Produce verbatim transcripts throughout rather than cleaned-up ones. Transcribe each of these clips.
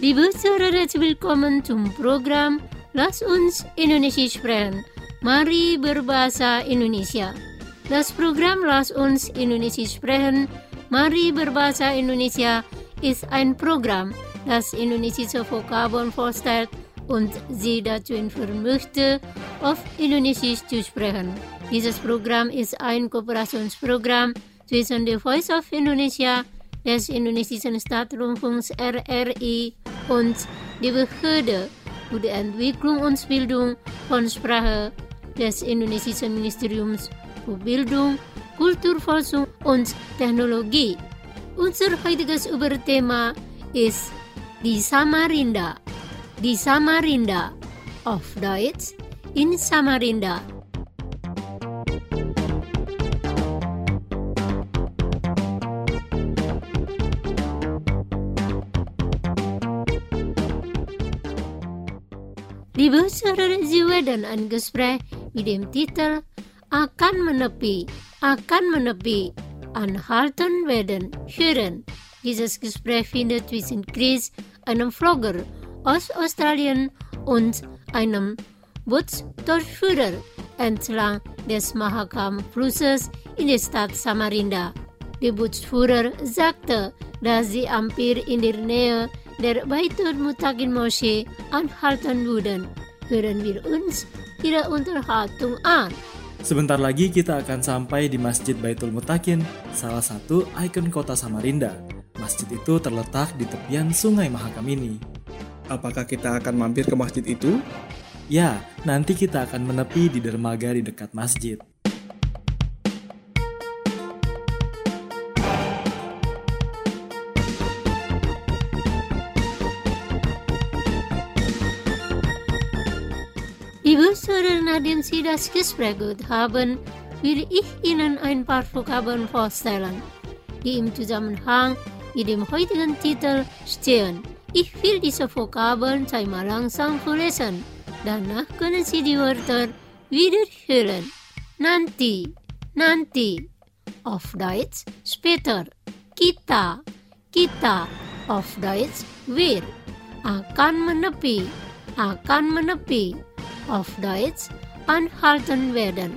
Liebe Zuhörer, herzlich willkommen zum Programm Lass uns Indonesia sprechen. Mari berbahasa Indonesia. Das Programm Lass uns Indonesia sprechen. Mari berbahasa Indonesia ist ein Programm, das indonesische Vokabeln vorstellt und Sie dazu informieren möchte, auf Indonesisch zu sprechen. Dieses Programm ist ein Kooperationsprogramm zwischen der Voice of Indonesia, des indonesischen Staatsrundfunks R R I und der Behörde für die Entwicklung und Bildung von Sprache des indonesischen Ministeriums für Bildung, Kulturforschung und Technologie. Unser heutiges Überthema ist die Samarinda. Die Samarinda, auf Deutsch in Samarinda. Liebe Zuhörer, Sie werden ein Gespräch mit dem Titel Akan menepi, akan menepi, anhalten werden, hören. Dieses Gespräch findet zwischen Chris, einem Vlogger aus Australien, und einem Bootsdurchführer entlang des Mahakam-Flusses in der Stadt Samarinda. Der Bootsführer sagte, dass sie hampir in der Nähe der Baitul Mutakin Moschee anhalten würden. Hören wir uns ihre Unterhaltung an. Sebentar lagi kita akan sampai di Masjid Baitul Mutakin, salah satu ikon kota Samarinda. Masjid itu terletak di tepian Sungai Mahakam ini. Apakah kita akan mampir ke masjid itu? Ya, nanti kita akan menepi di dermaga di dekat masjid. Liebe Zuhörer, nachdem Sie das Gespräch gehört haben, will ich Ihnen ein paar Vokabeln vorstellen, die im Zusammenhang mit dem heutigen Titel stehen. Ich will diese Vokabeln zweimal langsam vorlesen. Danach können Sie die Wörter wiederhören. Nanti, nanti. Auf Deutsch später. Kita, kita. Auf Deutsch wir. Akan menepi, akan menepi. Auf Deutsch anhalten werden.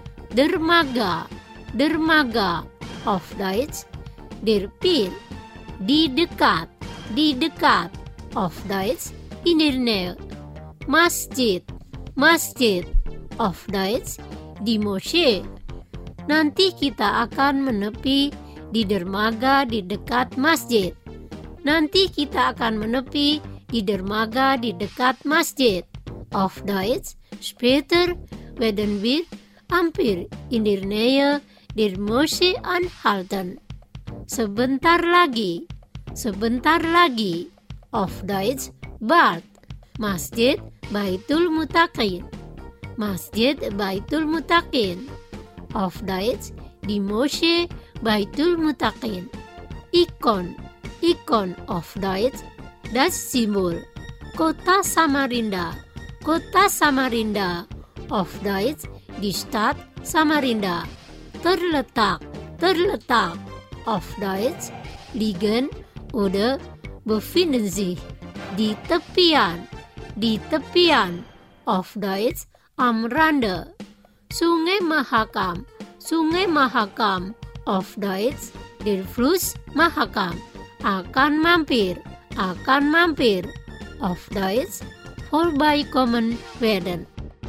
Dermaga, dermaga. Auf Deutsch der Pier. Di dekat, di dekat. Auf Deutsch in der Nähe. Masjid, masjid. Auf Deutsch di moschee. Nanti kita akan menepi di dermaga di dekat masjid. Nanti kita akan menepi di dermaga di dekat masjid. Auf Deutsch, später werden wir hampir in der Nähe der Moschee anhalten. Sebentar lagi, sebentar lagi. Auf Deutsch, bald. Masjid Baitul Mutakin. Masjid Baitul Mutakin. Auf Deutsch, die Moschee Baitul Mutakin. Ikon, ikon. Auf Deutsch, das Symbol. Kota Samarinda. Kota Samarinda, auf Deutsch die Stadt Samarinda. Terletak, terletak, auf Deutsch liegen oder befinden sich. Di tepian, di tepian, auf Deutsch am Rande. Sungai Mahakam, Sungai Mahakam, auf Deutsch der Fluss Mahakam. Akan mampir, akan mampir, auf Deutsch vorbeikommen werden.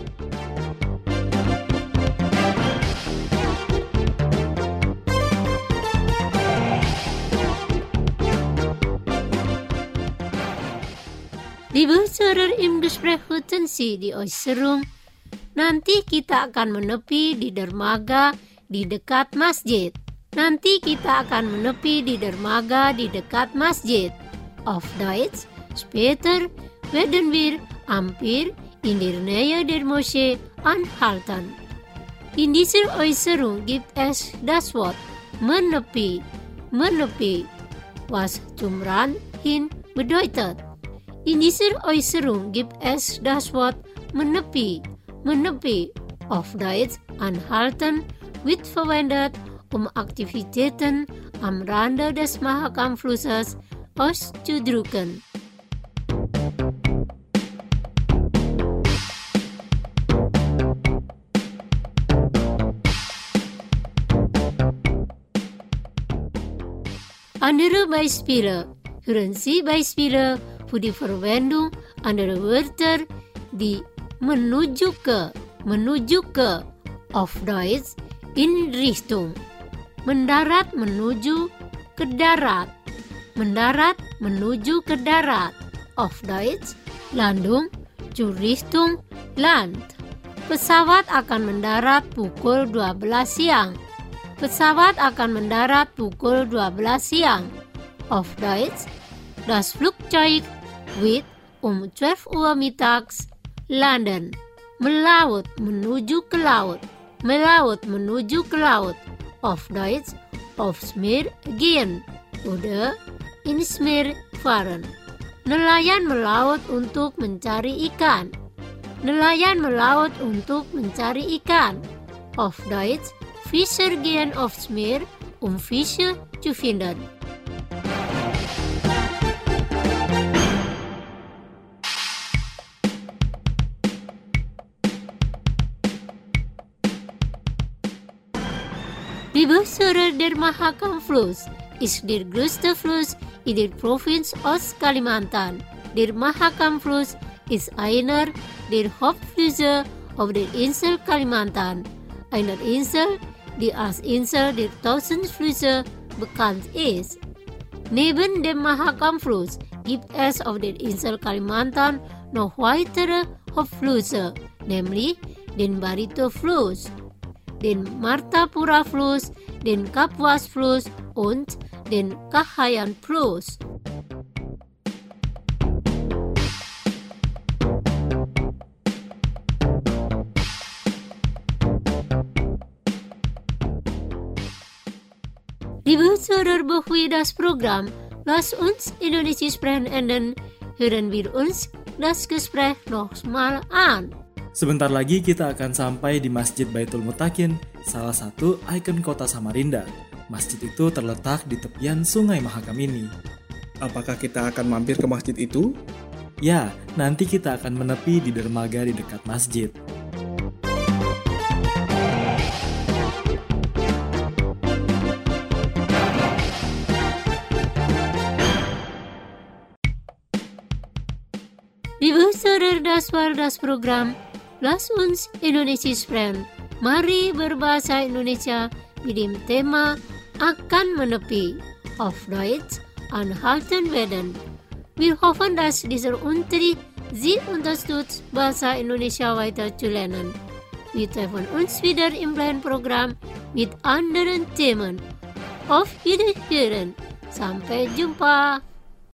Liebe Zuhörer, im Gespräch hörten Sie die Äußerung, nanti kita akan menepi di dermaga di dekat masjid. Nanti kita akan menepi di dermaga di dekat masjid. Auf Deutsch, später werden wir hampir in der Nähe der Moschee anhalten. In dieser Äußerung gibt es das Wort menepi, menepi, was zum Rand hin bedeutet. In dieser Äußerung gibt es das Wort menepi, menepi, auf Deutsch anhalten, wird verwendet, um Aktivitäten am Rande des Mahakam-Flusses auszudrücken. Andere Beispiele. Hören Sie Beispiele für die Verwendung anderer Wörter, die menuju ke, menuju ke, auf Deutsch, in Richtung. Mendarat menuju ke darat. Mendarat menuju ke darat. Auf Deutsch, Landung zur Richtung Land. Pesawat akan mendarat pukul dua belas siang. Pesawat akan mendarat pukul dua belas siang. Auf Deutsch, das Flugzeug wird um zwölf Uhr mittags landen. Melaut menuju ke laut. Melaut menuju ke laut. Auf Deutsch, aufs Meer gehen oder ins Meer fahren. Nelayan melaut untuk mencari ikan. Nelayan melaut untuk mencari ikan. Auf Deutsch, Fischer gehen aufs Meer, um Fische zu finden. Die Besonderheit der Mahakam-Fluss ist der größte Fluss in der Provinz Ostkalimantan. Der Mahakam-Fluss ist einer der Hauptflüsse auf der Insel Kalimantan, einer Insel, die als Insel der tausend Flüsse bekannt ist. Neben dem Mahakam-Fluss gibt es auf der Insel Kalimantan noch weitere Hauptflüsse, nämlich den Barito-Fluss, den Martapura-Fluss, den Kapuas-Fluss und den Kahayan-Fluss. Liebe Zuhörer, bevor das Programm Lass uns Indonesisch sprechen enden, hören wir uns das Gespräch nochmal an. Sebentar lagi kita akan sampai di Masjid Baitul Mutakin, salah satu ikon kota Samarinda. Masjid itu terletak di tepian Sungai Mahakam ini. Apakah kita akan mampir ke masjid itu? Ya, nanti kita akan menepi di dermaga di dekat masjid. Liebe Zuhörer, das war das Programm Lass uns Indonesisch sprechen. Mari berbahasa Indonesia mit dem Thema akan menepi, auf Deutsch anhalten werden. Wir hoffen, dass dieser Unterricht Sie unterstützt, Bahasa Indonesia weiter zu lernen. Wir treffen uns wieder im gleichen Programm mit anderen Themen. Auf Wiederhören. Sampai jumpa.